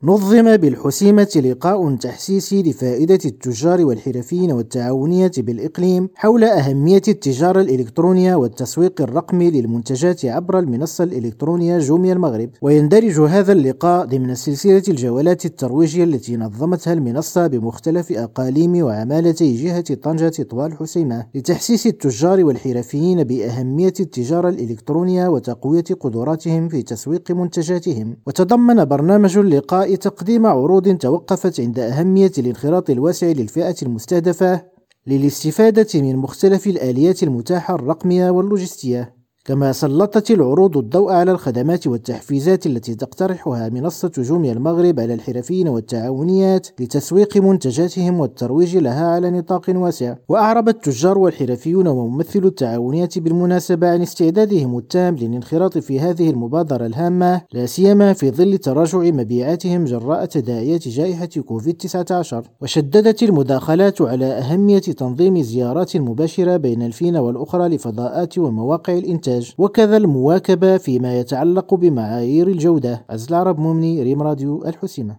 نظم بالحسيمة لقاء تحسيسي لفائدة التجار والحرفيين والتعاونية بالإقليم حول أهمية التجارة الإلكترونية والتسويق الرقمي للمنتجات عبر المنصة الإلكترونية جوميا المغرب. ويندرج هذا اللقاء ضمن سلسلة الجولات الترويجية التي نظمتها المنصة بمختلف أقاليم وعمالتي جهة طنجة طوال حسيمة لتحسيس التجار والحرفيين بأهمية التجارة الإلكترونية وتقوية قدراتهم في تسويق منتجاتهم. وتضمن برنامج اللقاء تقديم عروض توقفت عند أهمية الانخراط الواسع للفئة المستهدفة للاستفادة من مختلف الآليات المتاحة الرقمية واللوجستية. كما سلطت العروض الضوء على الخدمات والتحفيزات التي تقترحها منصة جوميا المغرب على الحرفيين والتعاونيات لتسويق منتجاتهم والترويج لها على نطاق واسع. وأعرب التجار والحرفيون وممثلو التعاونيات بالمناسبة عن استعدادهم التام للانخراط في هذه المبادرة الهامة، لا سيما في ظل تراجع مبيعاتهم جراء تداعيات جائحة كوفيد-19. وشددت المداخلات على أهمية تنظيم زيارات مباشرة بين الفينة والأخرى لفضاءات ومواقع الإنتاج، وكذا المواكبة فيما يتعلق بمعايير الجودة. عز العرب مومني، ريم راديو الحسيمة.